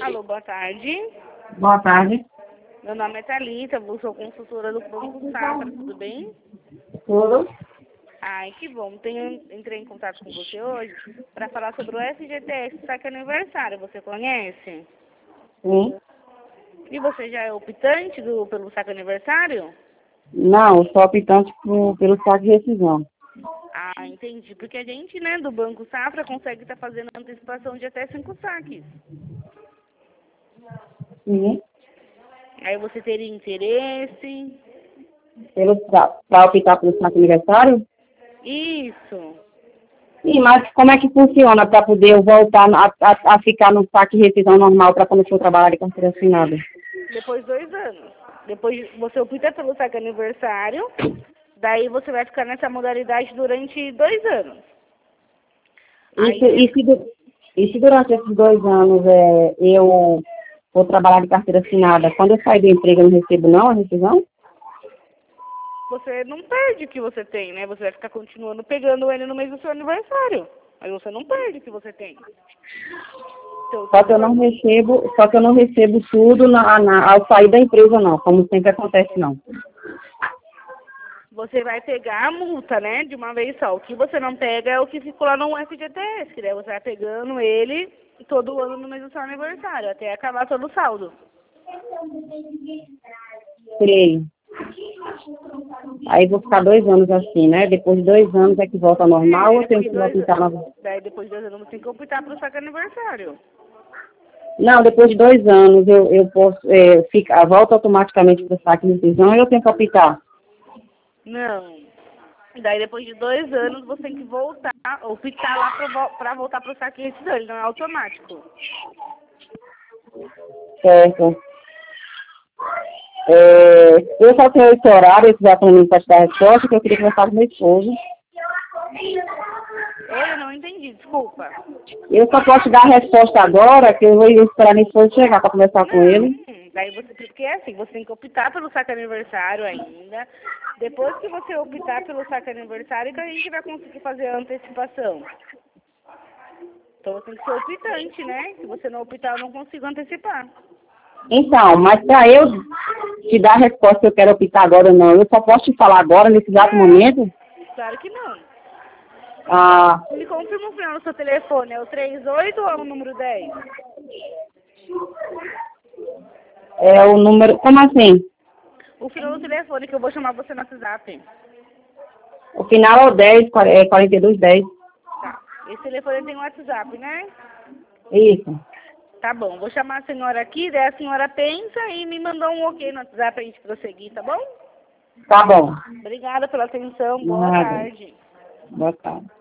Alô, boa tarde. Boa tarde. Meu nome é Thalita, eu sou consultora do Banco Safra, tudo bem? Tudo? Ai, que bom. Entrei em contato com você hoje para falar sobre o FGTS Saque Aniversário. Você conhece? Sim. E você já é optante pelo Saque Aniversário? Não, sou optante pelo saque de rescisão. Ah, entendi. Porque a gente, né, do Banco Safra consegue estar fazendo antecipação de até 5 saques. Sim. Aí você teria interesse? Para optar pelo saque aniversário? Isso. Sim, mas como é que funciona para poder eu voltar a ficar no saque de rescisão normal para quando eu for trabalhar de carteira assinada? Depois de 2 anos. Depois você opta pelo saque aniversário, daí você vai ficar nessa modalidade durante 2 anos. E se durante esses 2 anos eu vou trabalhar de carteira assinada, quando eu sair do emprego eu não recebo não a rescisão? Você não perde o que você tem, né? Você vai ficar continuando pegando ele no mês do seu aniversário. Mas você não perde o que você tem. Então, Só que eu não recebo tudo ao sair da empresa não, como sempre acontece não. você vai pegar a multa, né? De uma vez só. O que você não pega é o que ficou lá no FGTS, né? Você vai pegando ele todo ano no mês do seu aniversário, até acabar todo o saldo. Sei. Aí vou ficar 2 anos assim, né? Depois de 2 anos é que volta ao normal ou tenho que optar novamente? Daí depois de 2 anos você tem que optar para o saque aniversário. Não, depois de 2 anos eu posso ficar, volta automaticamente para o saque de rescisão e eu tenho que optar. Não. Daí depois de 2 anos você tem que voltar, optar lá para voltar para o saque de rescisão, ele não é automático. Certo. Eu só tenho esse horário, esse exatamente para te dar a resposta, que eu queria conversar com meu esposo. Oi, eu não entendi, desculpa. Eu só posso te dar a resposta agora, que eu vou esperar meu esposo chegar para conversar com ele. Daí porque é assim, você tem que optar pelo saque aniversário ainda. Depois que você optar pelo saque aniversário, que a gente vai conseguir fazer a antecipação. Então você tem que ser optante, né? Se você não optar, eu não consigo antecipar. Então, mas para eu te dar a resposta que eu quero optar agora ou não, eu só posso te falar agora, nesse exato momento? Claro que não. Ah, Me confirma o final do seu telefone, é o 38 ou é o número 10? é o número, como assim? O final do telefone que eu vou chamar você no WhatsApp. O final é o 10, 4210. Tá. Esse telefone tem WhatsApp, né? Isso. Tá bom, vou chamar a senhora aqui, daí a senhora pensa e me mandou um ok no WhatsApp pra gente prosseguir, tá bom? Tá bom. Obrigada pela atenção, boa Nada. tarde. Boa tarde.